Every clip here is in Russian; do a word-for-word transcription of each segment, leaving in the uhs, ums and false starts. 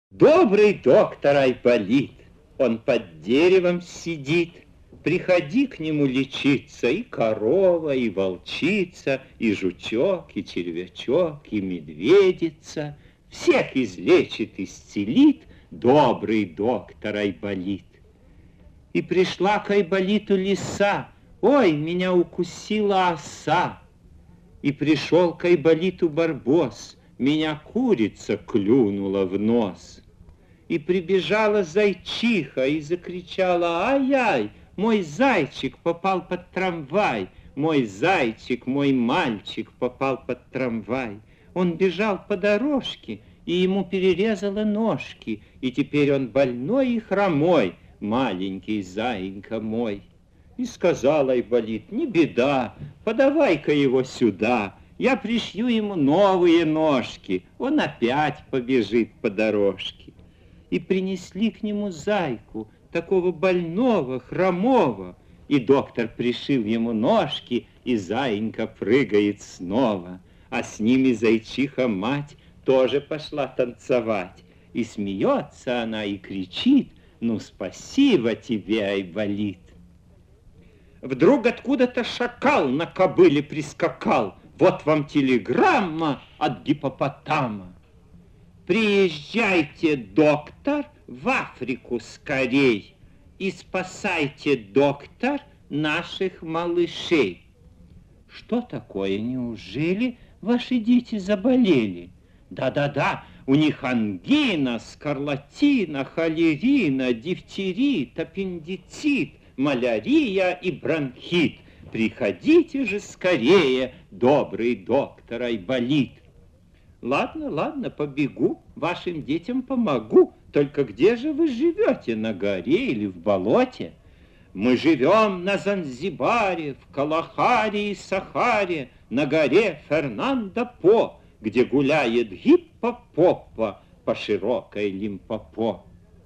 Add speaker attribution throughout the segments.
Speaker 1: Добрый доктор Айболит, он под деревом сидит. Приходи к нему лечиться, и корова, и волчица, и жучок, и червячок, и медведица. Всех излечит, исцелит добрый доктор Айболит. И пришла к Айболиту лиса: ой, меня укусила оса. И пришел к Айболиту барбос: меня курица клюнула в нос. И прибежала зайчиха и закричала: ай-яй, мой зайчик попал под трамвай, мой зайчик, мой мальчик попал под трамвай. Он бежал по дорожке, и ему перерезало ножки, и теперь он больной и хромой, маленький заинька мой. И сказал Айболит: не беда, подавай-ка его сюда, я пришью ему новые ножки, он опять побежит по дорожке. И принесли к нему зайку, такого больного, хромого, и доктор пришил ему ножки, и заинька прыгает снова, а с ними зайчиха-мать тоже пошла танцевать. И смеется она и кричит: ну, спасибо тебе, Айболит. Вдруг откуда-то шакал на кобыле прискакал: вот вам телеграмма от гиппопотама. Приезжайте, доктор, в Африку скорей и спасайте, доктор, наших малышей. Что такое? Неужели ваши дети заболели? Да-да-да, у них ангина, скарлатина, холерина, дифтерит, аппендицит, малярия и бронхит. Приходите же скорее, добрый доктор Айболит. Ладно, ладно, побегу, вашим детям помогу. Только где же вы живете, на горе или в болоте? Мы живем на Занзибаре, в Калахаре и Сахаре, на горе Фернандо-По, где гуляет гиппопопа по широкой Лимпопо.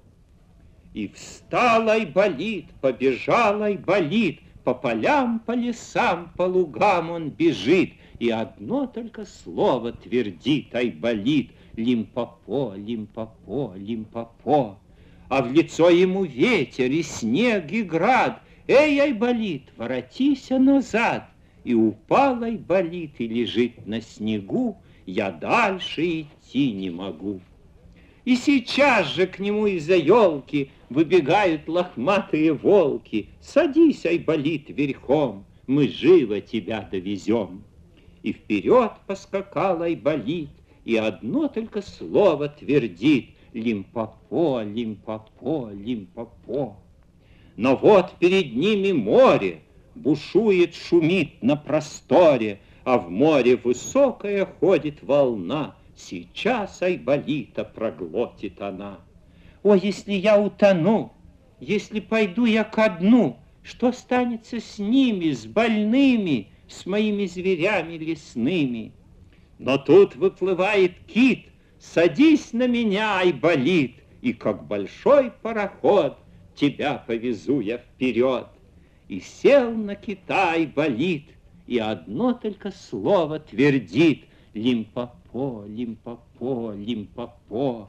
Speaker 1: И встал Айболит, побежал Айболит, по полям, по лесам, по лугам он бежит, и одно только слово твердит Айболит: Лимпопо, Лимпопо, Лимпопо. А в лицо ему ветер и снег и град: эй, Айболит, воротися назад. И упал Айболит и лежит на снегу: я дальше идти не могу. И сейчас же к нему из-за елки выбегают лохматые волки: садись, Айболит, верхом, мы живо тебя довезем. И вперед поскакал Айболит, и одно только слово твердит: Лимпопо, Лимпопо, Лимпопо. Но вот перед ними море, бушует, шумит на просторе, а в море высокая ходит волна: сейчас Айболита проглотит она. О, если я утону, если пойду я ко дну, что станется с ними, с больными, с моими зверями лесными? Но тут выплывает кит: садись на меня, Айболит, и как большой пароход тебя повезу я вперед. И сел на кита Айболит, и одно только слово твердит: Лимпопо, Лимпопо, Лимпопо.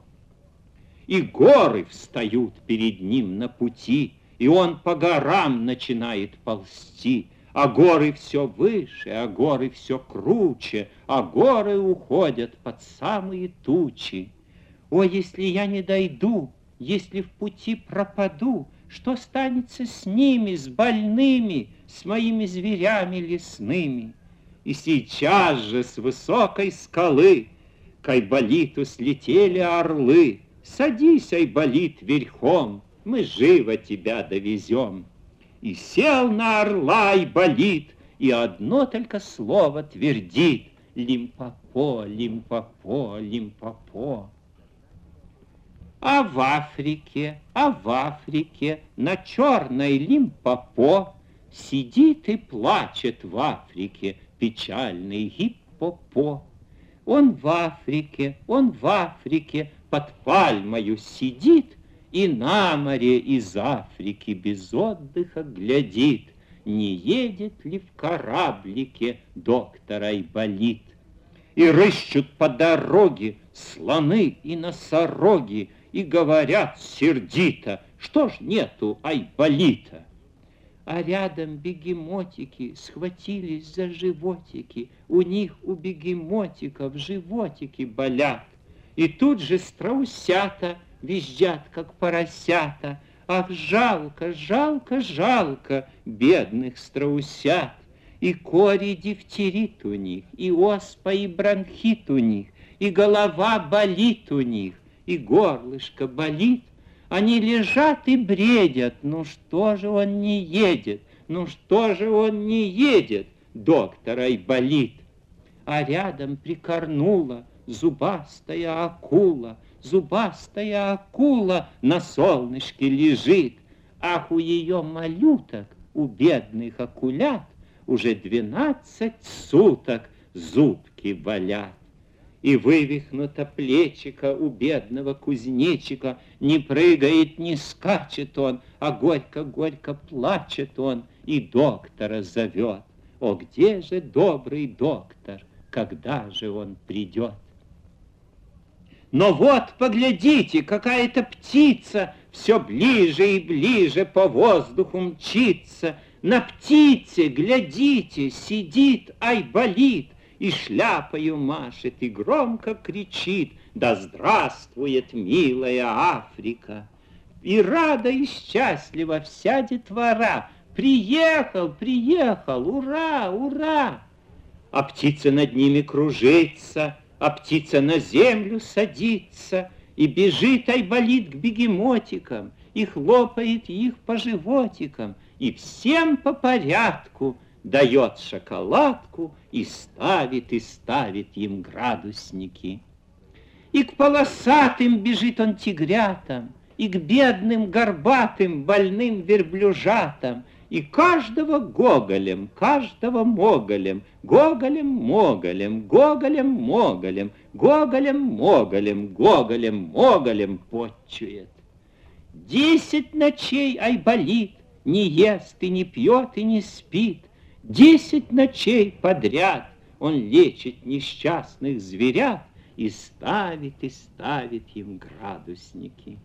Speaker 1: И горы встают перед ним на пути, и он по горам начинает ползти. А горы все выше, а горы все круче, а горы уходят под самые тучи. О, если я не дойду, если в пути пропаду, что станется с ними, с больными, с моими зверями лесными? И сейчас же с высокой скалы к Айболиту слетели орлы: садись, Айболит, верхом, мы живо тебя довезем. И сел на орла Айболит, и одно только слово твердит: Лимпопо, Лимпопо, Лимпопо. А в Африке, а в Африке на черной Лимпопо сидит и плачет в Африке печальный гиппопо. Он в Африке, он в Африке под пальмою сидит, и на море из Африки без отдыха глядит: не едет ли в кораблике доктор Айболит. И рыщут по дороге слоны и носороги, и говорят сердито, что ж нету Айболита. А рядом бегемотики схватились за животики, у них, у бегемотиков, животики болят. И тут же страусята визжат, как поросята. Ах, жалко, жалко, жалко бедных страусят. И кори дифтерит у них, и оспа, и бронхит у них, и голова болит у них, и горлышко болит. Они лежат и бредят, ну что же он не едет, ну что же он не едет, доктор Айболит. А рядом прикорнула зубастая акула, зубастая акула на солнышке лежит. Ах, у ее малюток, у бедных акулят, уже двенадцать суток зубки болят. И вывихнуто плечико у бедного кузнечика, не прыгает, не скачет он, а горько-горько плачет он и доктора зовет. О, где же добрый доктор, когда же он придет? Но вот, поглядите, какая-то птица все ближе и ближе по воздуху мчится. На птице, глядите, сидит Айболит, и шляпою машет, и громко кричит: да здравствует милая Африка! И рада и счастлива вся детвора. Приехал, приехал, ура, ура! А птица над ними кружится, а птица на землю садится, и бежит Айболит к бегемотикам, и хлопает их по животикам, и всем по порядку дает шоколадку и ставит, и ставит им градусники. И к полосатым бежит он тигрятам, и к бедным горбатым больным верблюжатам, и каждого гоголем, каждого моголем, гоголем-моголем, гоголем-моголем, гоголем-моголем, гоголем-моголем почует. Десять ночей Айболит не ест и не пьет и не спит. Десять ночей подряд он лечит несчастных зверят и ставит, и ставит им градусники.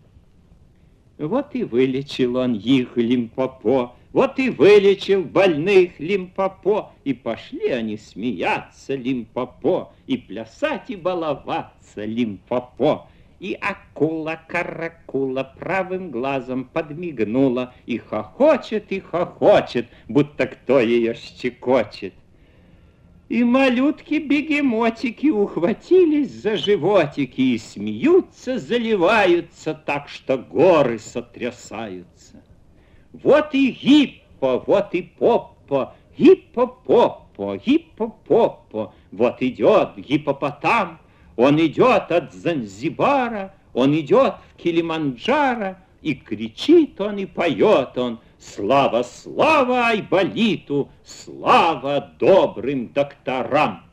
Speaker 1: Вот и вылечил он их, Лимпопо, вот и вылечил больных Лимпопо, и пошли они смеяться, Лимпопо, и плясать, и баловаться, Лимпопо. И акула-каракула правым глазом подмигнула, и хохочет, и хохочет, будто кто ее щекочет. И малютки-бегемотики ухватились за животики и смеются, заливаются так, что горы сотрясаются. Вот и гиппо, вот и поппо, гиппо-поппо, гиппо-поппо, вот идет гиппопотам. Он идет от Занзибара, он идет в Килиманджаро, и кричит он, и поет он: слава, слава Айболиту, слава добрым докторам!